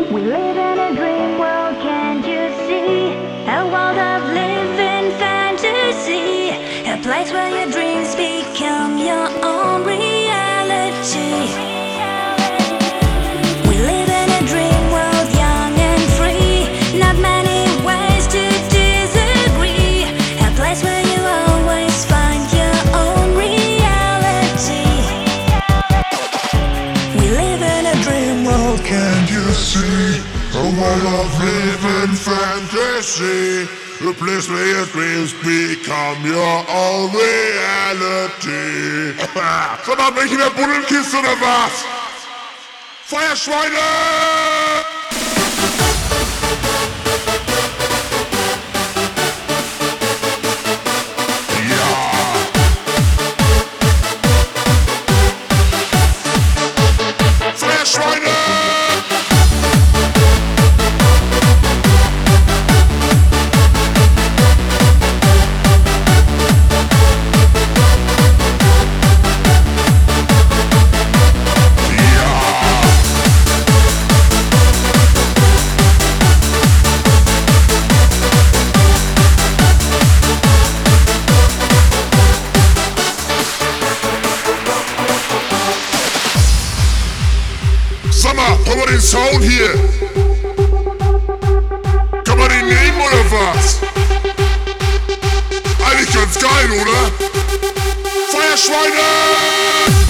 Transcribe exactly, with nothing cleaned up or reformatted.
We live in a dream world, can't you see? A world of living fantasy, a place where your dreams become your own reality. We live in a dream world, young and free, not many ways to disagree, a place where you always find your own reality. We live in a dream world, Can't you see? A world of living fantasy, a place where your dreams become your own reality. Sag mal, welche der Buddelkiste oder was? Feuerschweine! Sag mal, hör mal den Sound hier. Kann man den nehmen oder was? Eigentlich ganz geil, oder? Feuerschweine!